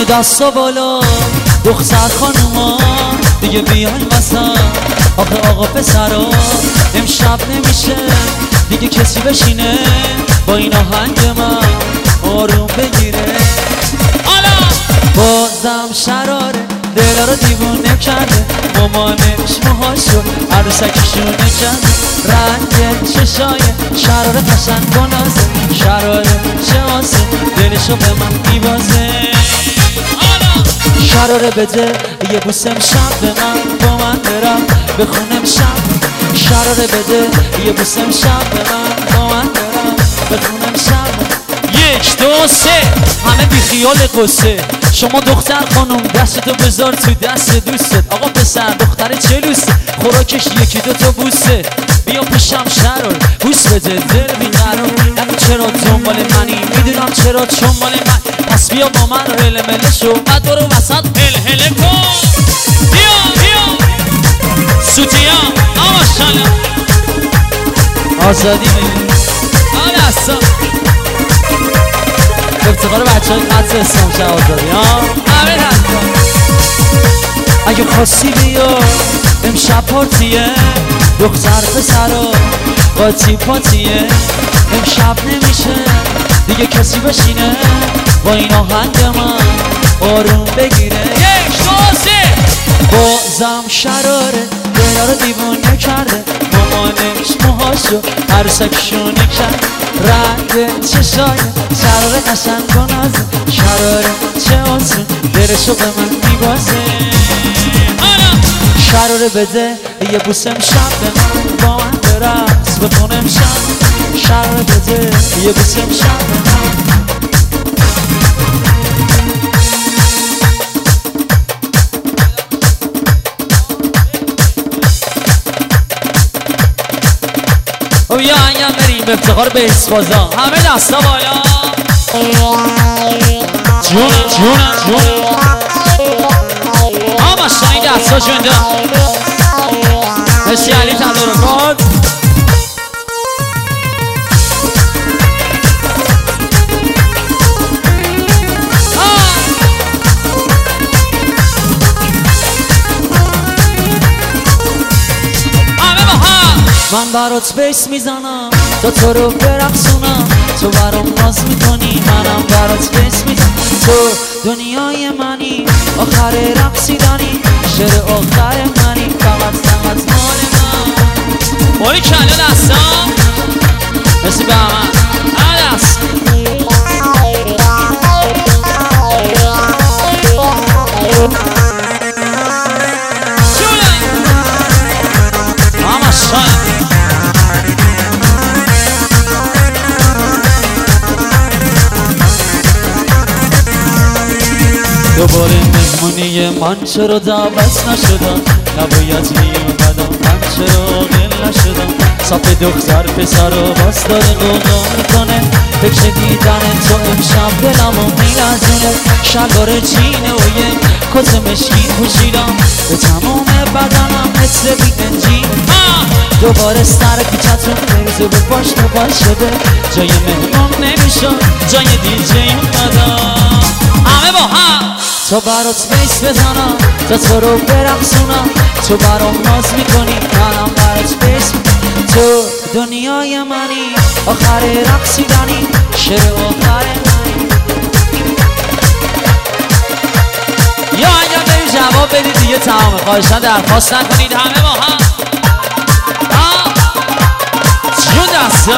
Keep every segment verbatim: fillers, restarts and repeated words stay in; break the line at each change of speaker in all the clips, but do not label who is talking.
همه دستا بالا دختر خانوما دیگه بیاین وسط. آخه آقا پسرا امشب نمیشه دیگه کسی بشینه با این آهنگ من آروم بگیره. حالا بازم شراره دلا رو دیوونه کرده، مامانش موهاشو عروسکشونه کرده، رنگ چشای شراره قشنگ و نازه، شراره چه آسه دلشو به من میبازه. شراره بده یه بوسه امشب به من، با من برم بخونم شب. شراره بده یه بوسه امشب به من، با من برم بخونم شب. یک دو سه همه بی خیال قصه. شما دختر خانم دستتو بذار تو دست دوستت. آقا پسر دختر چلوسه خوراکش یکی دو تا بوسه. بیا پیشم شرار بوس بده دل بیقرار. نگو چرا دنبال منی میدونم چرا چون مال من. پس بیا با من هله مله شو بعد برو وسط هل هله کن. بیا بیا سوتیا آماشالله آزادی میدونی آره اصلا افتخار بچه های قدس اسلام شه آزادی ها همه هستم. اگه خواستی بیا امشب پارتیه دختر پسرا قاطی پاتیه. امشب نمیشه دیگه کسی بشینه با این آهنگ من آروم بگیره. یک دو سه بازم شراره دلا رو دیوونه کرده، مامانش موهاشو عروسکشونه کرد، رنگ چشای شراره قشنگ و نازه، شراره چه آسون دلشو به من میبازه. شراره بده یه بوسه امشب به من، با من برقص بخونم شب. شراره بده یه بوسه امشب به من. و یا انگم بریم به افتخار به اسفازا همه دستا بالا. جون جون جون آما شاین دستا جونده مشی علی تدارکات. من برات بیس میزنم تا تو رو برقصونم، تو برام ناز میکنی منم برات بیس میزنم. تو دنیای منی آخر رقصیدنی، شعر آخر منی فقط فقط مال من. باری کله دستم مثل به من دست دوباره مهمونی من چرا دعوت نشدم، نباید میومدم من چرا عاقل نشدم. صف دختر پسر رو باز داره قوقا میکنه، فکر دیدن تو امشب دلمو میلرزونه. شلوار جینه و یک کت مشکین پوشیدم، به تمام بدنم مثل بی انجین. دوباره سر کوچه‌تون بریزه به پاش تو پاش شده، جای مهمون نمیشد جای دیجی اومدم. همه با هم تو برات بیس بزنم تا تو رو برقصونم، تو برام ناز میکنی منم برات بیس. تو دنیای منی آخر رقصیدنی، شعر آخر منی. یا اگر بریم جواب بدید دیگه تمامه، خواهشان درخواست نکنید. همه با هم جون دستا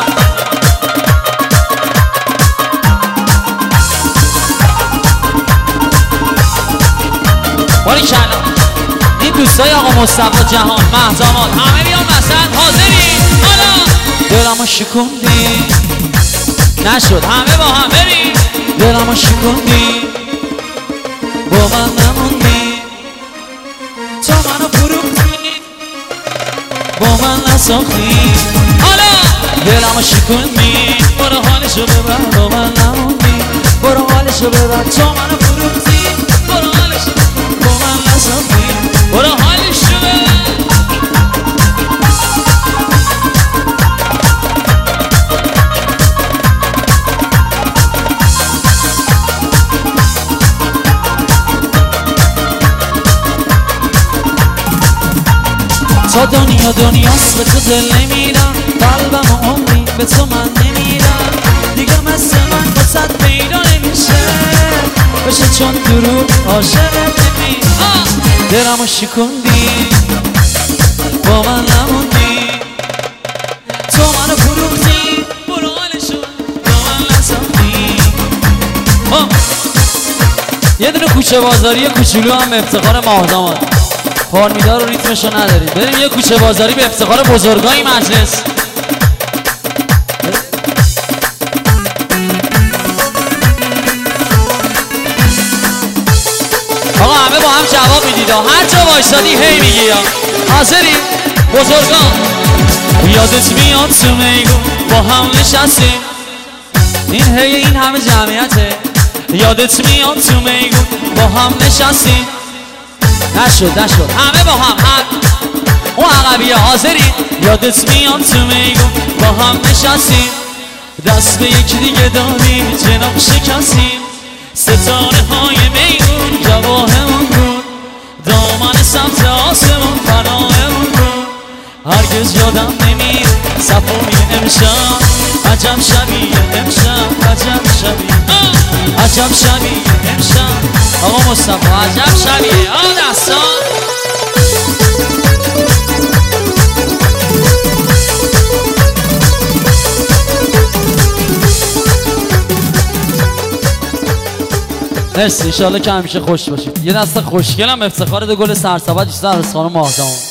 باری کلا این دوستای آقا مصطفی جهان مهزامات همه بیان وسط حاضری. حالا دلمو شکوندی نشد همه با هم بریم. دلمو شکوندی با من نموندی، تو منو فروختی با من نساختی. حالا دلمو شکوندی برو حالشو ببر با من نموندی، برو حالشو ببر تو منو فروختی برو حالشو با من نساختی، برو حالشو ببر. تا دنیا دنیاست به تو دل نمیرم، قلبم و عمری به تو من نمیرم، دیگه مثل من واسد پیدا نمیشه بشه، چون درود عاشقت نمی دلمو شکوندی با من نموندی، تو منو فروختی برو حالشو با من نساختی. یه دونه کوچه بازاری کوچولو هم به افتخار ماهداماد، پارمیدار و ریتمشو ندارید، بریم یه کوچه بازاری به افتخار بزرگای مجلس. آقا همه با هم جواب میدید، هر جا وایسادی هی میگی. حاضری؟ بزرگان یادت میاد تو میگون با هم نشستیم، این هی این همه جمعیته، یادت میاد تو میگون با هم نشستیم، نشد نشد همه با هم هم اون عقبیه. حاضری؟ یادت میاد تو میگون با هم نشستیم، دست به یکی دیگه دادیم جناب شکستیم، ستاره های میگون جواهمون بود، دامن سمت آسمون پناهمون بود، هرگز یادم نمیره صفای امشب، عجب شبیه امشب، عجب شبیه عجب شبیه امشب. آقا مصطفی عجب شبیه آقا دستان. مرسی، انشالله که همیشه خوش باشید. یه دست خوشگلم افتخار دو گل سرسبد بیشتر از خانم ماهدام.